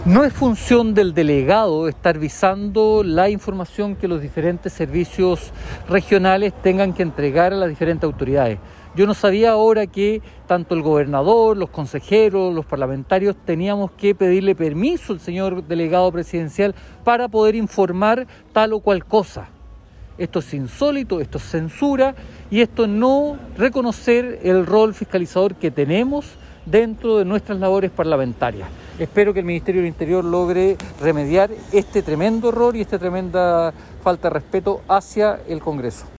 No es función del delegado estar visando la información que los diferentes servicios regionales tengan que entregar a las diferentes autoridades. Yo no sabía ahora que tanto el gobernador, los consejeros, los parlamentarios teníamos que pedirle permiso al señor delegado presidencial para poder informar tal o cual cosa. Esto es insólito, esto es censura y esto no reconocer el rol fiscalizador que tenemos dentro de nuestras labores parlamentarias. Espero que el Ministerio del Interior logre remediar este tremendo error y esta tremenda falta de respeto hacia el Congreso.